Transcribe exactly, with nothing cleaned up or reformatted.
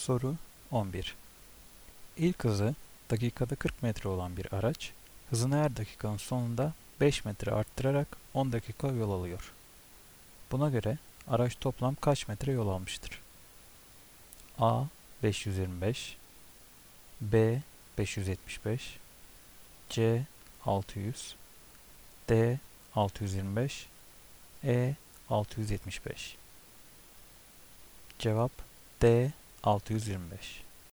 Soru on bir. İlk hızı dakikada kırk metre olan bir araç, hızını her dakikanın sonunda beş metre arttırarak on dakika yol alıyor. Buna göre araç toplam kaç metre yol almıştır? A. beş yüz yirmi beş, B. beş yüz yetmiş beş, C. altı yüz, D. altı yüz yirmi beş, E. altı yüz yetmiş beş. Cevap D. altı yüz yirmi beş.